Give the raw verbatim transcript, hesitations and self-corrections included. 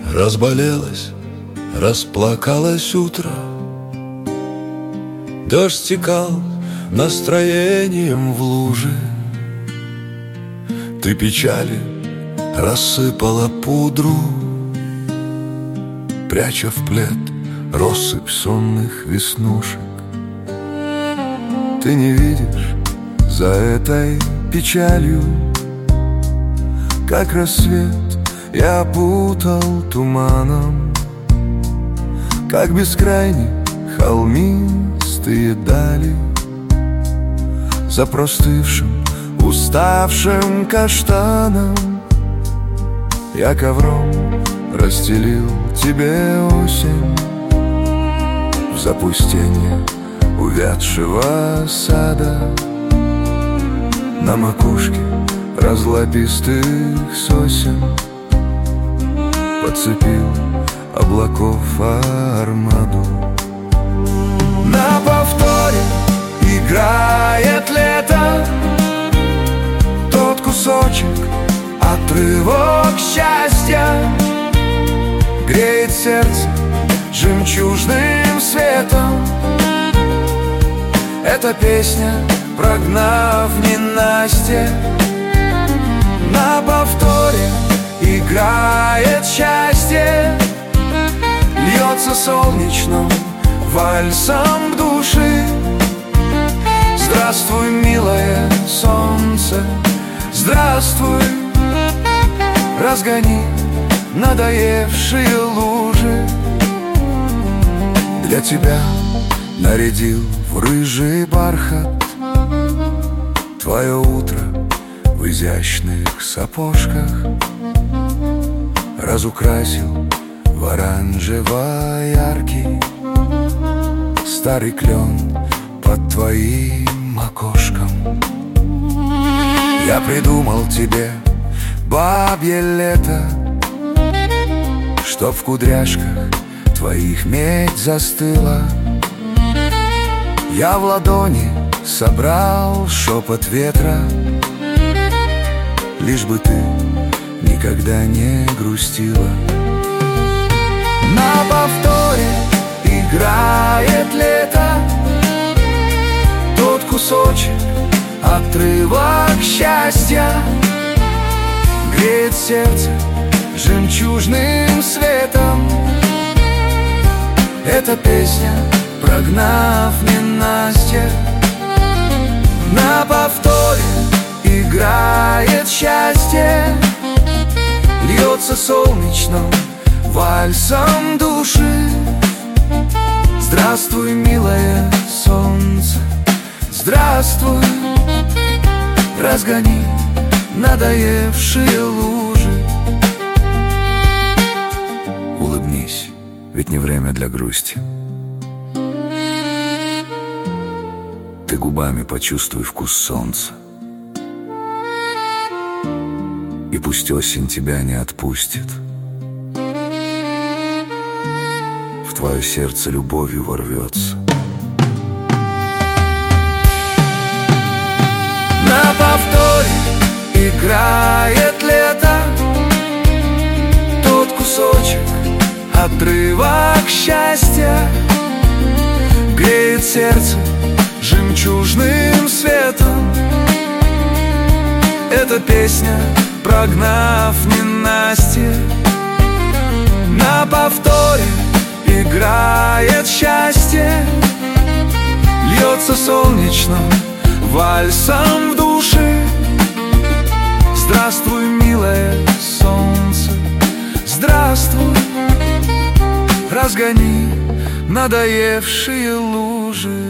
Разболелось, расплакалось утро. Дождь стекал настроением в лужи. Ты печали рассыпала пудру, пряча в плед россыпь сонных веснушек. Ты не видишь за этой печалью, как рассвет я опутал туманом, как бескрайние холмистые дали за простывшим, уставшим каштаном. Я ковром расстелил тебе осень в запустение увядшего сада. На макушке разлапистых сосен подцепил облаков армаду. На повторе играет лето, тот кусочек, отрывок счастья, греет сердце жемчужным светом. Эта песня, прогнав ненастье, на повторе играет счастье, льется солнечным вальсом души. Здравствуй, милое солнце, здравствуй, разгони надоевшие лужи. Для тебя нарядил в рыжий бархат твое утро в изящных сапожках, разукрасил в оранжево-яркий старый клен под твоим окошком. Я придумал тебе бабье лето, чтоб в кудряшках твоих медь застыла. Я в ладони собрал шепот ветра, лишь бы ты никогда не грустила. На повторе играет лето, тот кусочек, отрывок счастья, греет сердце жемчужным светом. Эта песня, прогнав ненастье, на повторе играет счастье, льется солнечным вальсом души. Здравствуй, милое солнце, здравствуй, разгони надоевшие лужи. Улыбнись, ведь не время для грусти. Ты губами почувствуй вкус солнца, и пусть осень тебя не отпустит. В твое сердце любовью ворвется. На повторе играет лето, тот кусочек, отрывок счастья, греет сердце жемчужным светом. Эта песня, прогнав ненастье, на повторе играет счастье, льется солнечным вальсом в душе. Здравствуй, милое солнце, здравствуй, разгони надоевшие лужи.